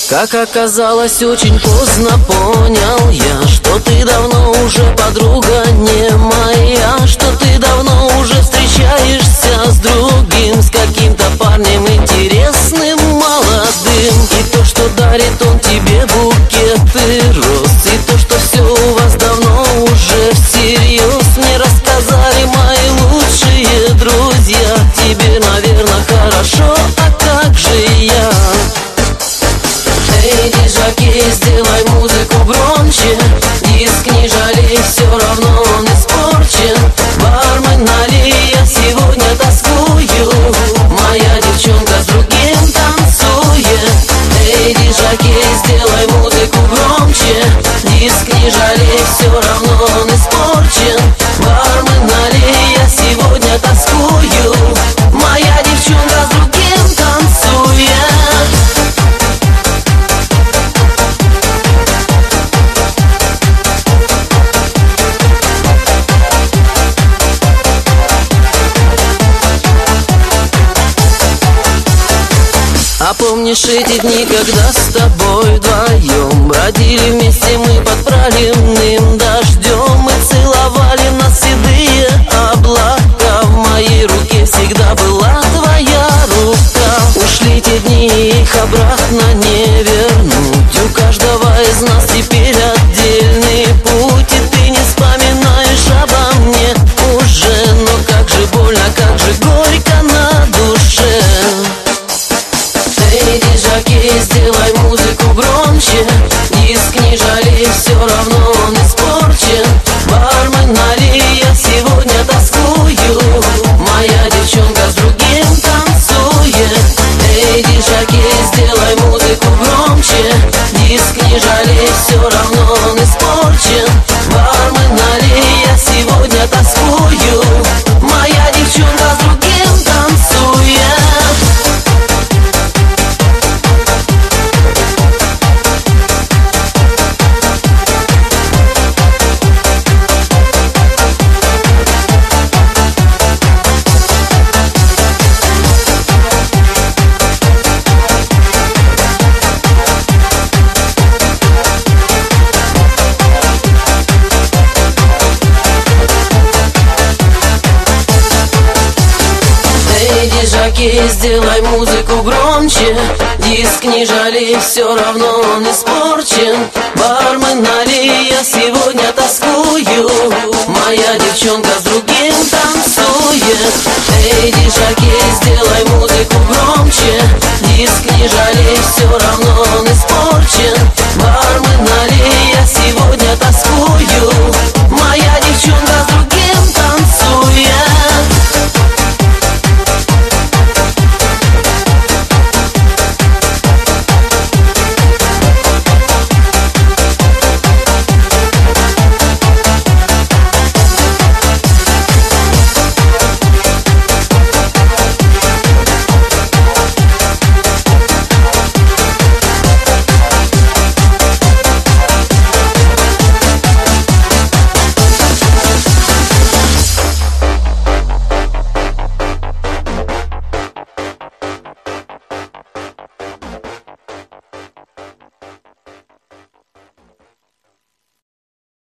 Как оказалось, очень поздно понял я, что ты давно уже подруга не моя, что ты давно уже встречаешься с другим, с каким-то парнем интересным, молодым. И то, что дарит он тебе букеты роз, и то, что все у вас давно уже всерьез, мне рассказали мои лучшие друзья. Тебе, наверное, хорошо, а как же я? Эй, диджокей, сделай музыку громче, диск не жалей, все равно он испорчен. Бармен, налей, я сегодня тоскую, моя девчонка с другим танцует. Эй, диджокей, сделай музыку громче, диск не жалей, все равно он испорчен. Бармен, налей, я сегодня тоскую, моя девчонка с другим танцует. А помнишь эти дни, когда с тобой вдвоем бродили вместе мы под проливным дождем, и целовали нас седые облака, в моей руке всегда была твоя рука. Ушли те дни, их обратно не вернуть, у каждого из нас теперь отдельный путь, и ты не вспоминаешь обо мне уже, но как же больно, как же горько на душе. Эй, диджокей, сделай музыку громче, диск не жалей, все равно он испорчен. Бармен, налей, я сегодня тоскую, моя девчонка с другим танцует. Эй, диджокей, сделай музыку громче, диск не жалей, все равно он испорчен. Бармен, налей, я сегодня тоскую, моя девчонка с другим танцует. Диджокей, сделай музыку громче, диск не жалей, все равно он испорчен. Бармен, налей, я сегодня тоскую, моя девчонка с другим танцует. Эй, диджокей, сделай музыку громче, диск не жалей.